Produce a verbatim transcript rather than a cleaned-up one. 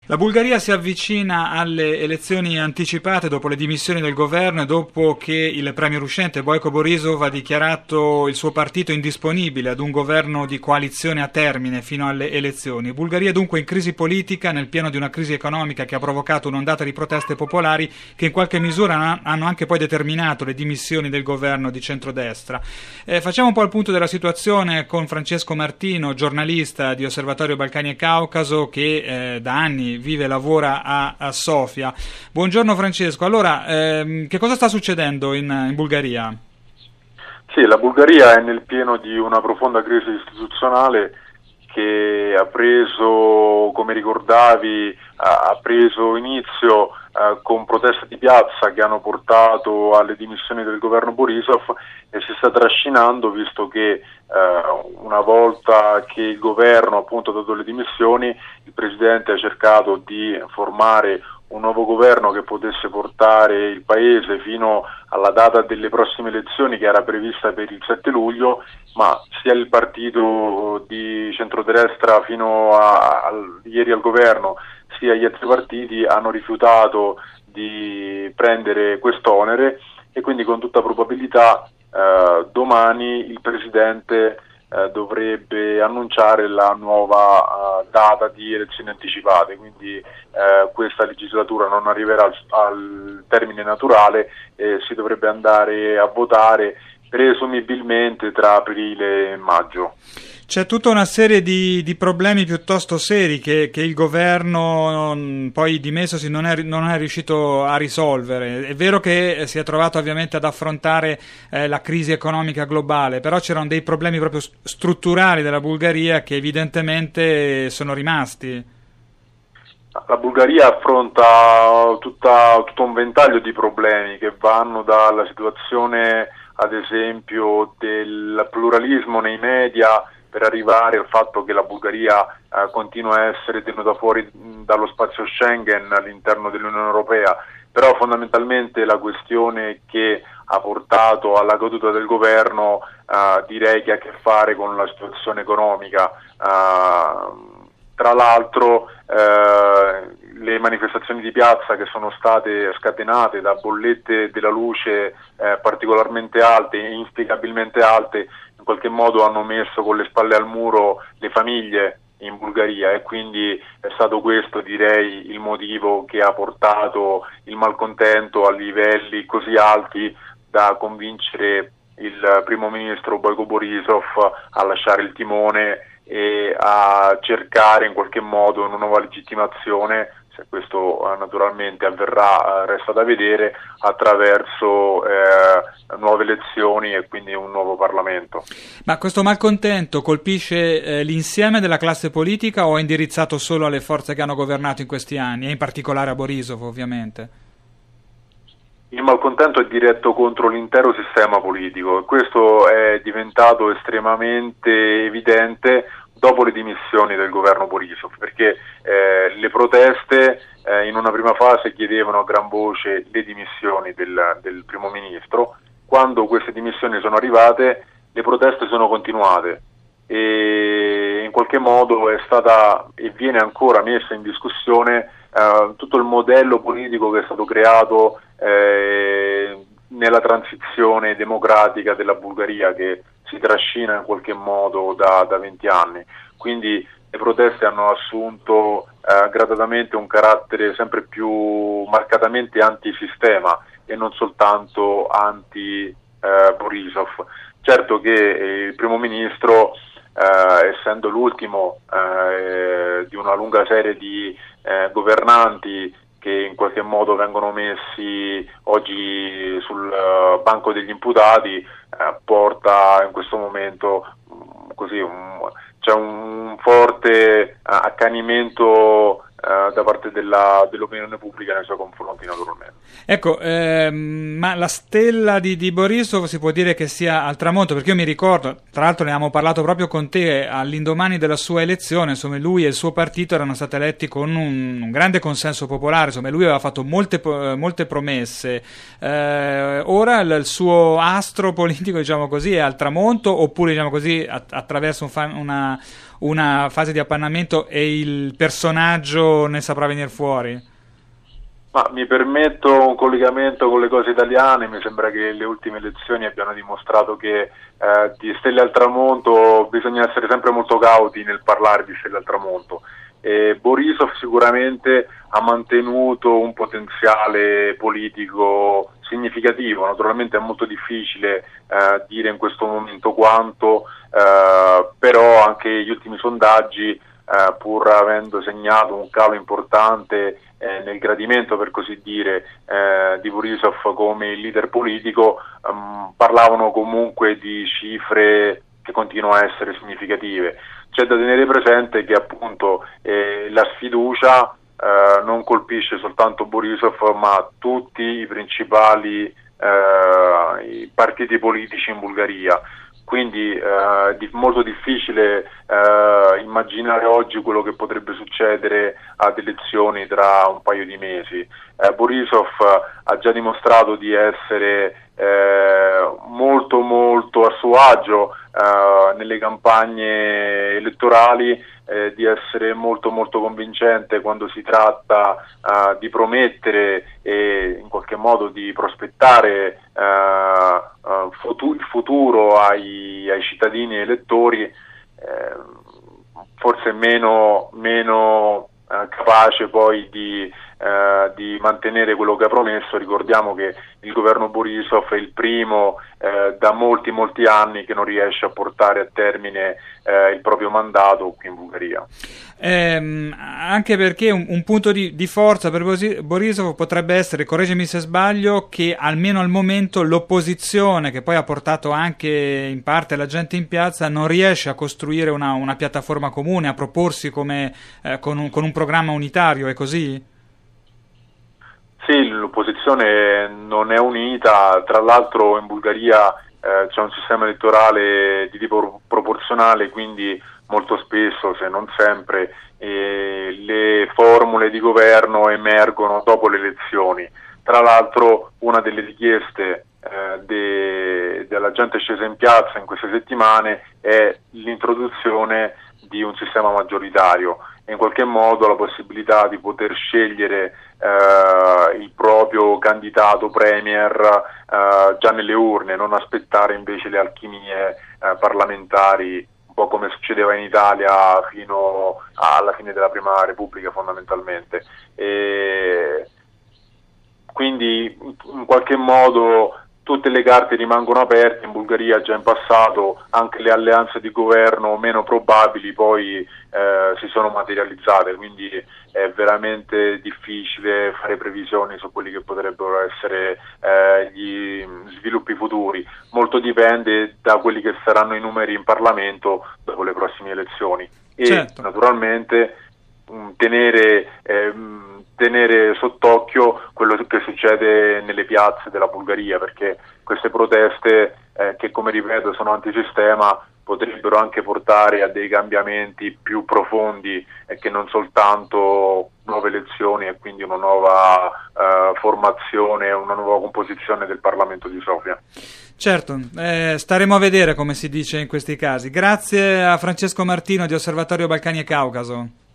La Bulgaria si avvicina alle elezioni anticipate dopo le dimissioni del governo e dopo che il premier uscente Boyko Borisov ha dichiarato il suo partito indisponibile ad un governo di coalizione a termine fino alle elezioni. Bulgaria dunque in crisi politica nel pieno di una crisi economica che ha provocato un'ondata di proteste popolari che in qualche misura hanno anche poi determinato le dimissioni del governo di centrodestra. Eh, facciamo un po' il punto della situazione con Francesco Martino, giornalista di Osservatorio Balcani e Caucaso, che eh, da anni vive e lavora a, a Sofia. Buongiorno Francesco. Allora, ehm, che cosa sta succedendo in, in Bulgaria? Sì, la Bulgaria è nel pieno di una profonda crisi istituzionale che ha preso, come ricordavi, ha preso inizio eh, con proteste di piazza che hanno portato alle dimissioni del governo Borisov e si sta trascinando, visto che eh, una volta che il governo appunto ha dato le dimissioni, il presidente ha cercato di formare un nuovo governo che potesse portare il paese fino alla data delle prossime elezioni, che era prevista per il sette luglio, ma sia il partito di centrodestra fino a, a ieri al governo sia gli altri partiti hanno rifiutato di prendere quest'onere e quindi con tutta probabilità eh, domani il presidente eh, dovrebbe annunciare la nuova eh, data di elezioni anticipate, quindi eh, questa legislatura non arriverà al, al termine naturale e si dovrebbe andare a votare presumibilmente tra aprile e maggio. C'è tutta una serie di, di problemi piuttosto seri che, che il governo non, poi dimessosi non è, non è riuscito a risolvere. È vero che si è trovato ovviamente ad affrontare eh, la crisi economica globale, però c'erano dei problemi proprio strutturali della Bulgaria che evidentemente sono rimasti. La Bulgaria affronta tutta, tutto un ventaglio di problemi che vanno dalla situazione, ad esempio, del pluralismo nei media, per arrivare al fatto che la Bulgaria eh, continua a essere tenuta fuori mh, dallo spazio Schengen all'interno dell'Unione Europea, però fondamentalmente la questione che ha portato alla caduta del governo eh, direi che ha a che fare con la situazione economica. Eh, tra l'altro eh, le manifestazioni di piazza che sono state scatenate da bollette della luce eh, particolarmente alte e inspiegabilmente alte in qualche modo hanno messo con le spalle al muro le famiglie in Bulgaria e quindi è stato questo, direi, il motivo che ha portato il malcontento a livelli così alti da convincere il primo ministro Boyko Borisov a lasciare il timone e a cercare in qualche modo una nuova legittimazione. Se questo eh, naturalmente avverrà eh, resta da vedere, attraverso eh, nuove elezioni e quindi un nuovo Parlamento. Ma questo malcontento colpisce eh, l'insieme della classe politica o è indirizzato solo alle forze che hanno governato in questi anni e in particolare a Borisov ovviamente? Il malcontento è diretto contro l'intero sistema politico e questo è diventato estremamente evidente dopo le dimissioni del governo Borisov, perché eh, le proteste eh, in una prima fase chiedevano a gran voce le dimissioni del, del primo ministro. Quando queste dimissioni sono arrivate, le proteste sono continuate e in qualche modo è stata e viene ancora messa in discussione eh, tutto il modello politico che è stato creato eh, nella transizione democratica della Bulgaria, che si trascina in qualche modo da, da venti anni. Quindi le proteste hanno assunto eh, gradatamente un carattere sempre più marcatamente antisistema e non soltanto anti-Borisov. Eh, certo che il primo ministro, eh, essendo l'ultimo eh, di una lunga serie di eh, governanti che in qualche modo vengono messi oggi sul uh, banco degli imputati, eh, porta in questo momento um, così un, c'è un forte uh, accanimento uh, da parte della, dell'opinione pubblica nei suoi confronti, naturalmente. Ecco, ehm, ma la stella di, di Borisov si può dire che sia al tramonto, perché io mi ricordo, tra l'altro ne abbiamo parlato proprio con te all'indomani della sua elezione, insomma lui e il suo partito erano stati eletti con un, un grande consenso popolare, insomma lui aveva fatto molte, molte promesse. Eh, ora il, il suo astro politico, diciamo così, è al tramonto, oppure diciamo così att- attraverso un, fa- una, una fase di appannamento e il personaggio ne saprà venire fuori? Ma mi permetto un collegamento con le cose italiane. Mi sembra che le ultime elezioni abbiano dimostrato che eh, di stelle al tramonto bisogna essere sempre molto cauti nel parlare di stelle al tramonto. E Borisov sicuramente ha mantenuto un potenziale politico significativo. Naturalmente è molto difficile eh, dire in questo momento quanto, eh, però anche gli ultimi sondaggi, eh, pur avendo segnato un calo importante eh, nel gradimento, per così dire, eh, di Borisov come il leader politico, ehm, parlavano comunque di cifre che continuano a essere significative. C'è da tenere presente che appunto eh, la sfiducia eh, non colpisce soltanto Borisov, ma tutti i principali eh, i partiti politici in Bulgaria. Quindi eh, è molto difficile eh, immaginare oggi quello che potrebbe succedere ad elezioni tra un paio di mesi. Eh, Borisov ha già dimostrato di essere eh, molto molto a suo agio eh, nelle campagne elettorali, eh, di essere molto molto convincente quando si tratta eh, di promettere e in qualche modo di prospettare eh, Uh, futu- il futuro ai, ai cittadini e elettori, eh, forse meno, meno uh, capace poi di, uh, di mantenere quello che ha promesso. Ricordiamo che il governo Borisov è il primo eh, da molti molti anni che non riesce a portare a termine eh, il proprio mandato qui in Bulgaria. Eh, anche perché un, un punto di, di forza per Borisov potrebbe essere, correggimi se sbaglio, che almeno al momento l'opposizione, che poi ha portato anche in parte la gente in piazza, non riesce a costruire una, una piattaforma comune, a proporsi come, eh, con, un, con un programma unitario, è così? Sì, l'opposizione non è unita. Tra l'altro in Bulgaria eh, c'è un sistema elettorale di tipo proporzionale, quindi molto spesso, se non sempre, eh, le formule di governo emergono dopo le elezioni. Tra l'altro una delle richieste eh, de- della gente scesa in piazza in queste settimane è l'introduzione di un sistema maggioritario e in qualche modo la possibilità di poter scegliere eh, il proprio candidato premier eh, già nelle urne, non aspettare invece le alchimie eh, parlamentari, un po' come succedeva in Italia fino alla fine della Prima Repubblica fondamentalmente. E quindi in qualche modo tutte le carte rimangono aperte. In Bulgaria già in passato anche le alleanze di governo meno probabili poi eh, si sono materializzate, quindi è veramente difficile fare previsioni su quelli che potrebbero essere eh, gli sviluppi futuri. Molto dipende da quelli che saranno i numeri in Parlamento dopo le prossime elezioni e certo, naturalmente mh, tenere eh, tenere sott'occhio quello che succede nelle piazze della Bulgaria, perché queste proteste eh, che, come ripeto, sono antisistema, potrebbero anche portare a dei cambiamenti più profondi e che non soltanto nuove elezioni e quindi una nuova eh, formazione, una nuova composizione del Parlamento di Sofia. Certo, eh, staremo a vedere, come si dice in questi casi. Grazie a Francesco Martino di Osservatorio Balcani e Caucaso.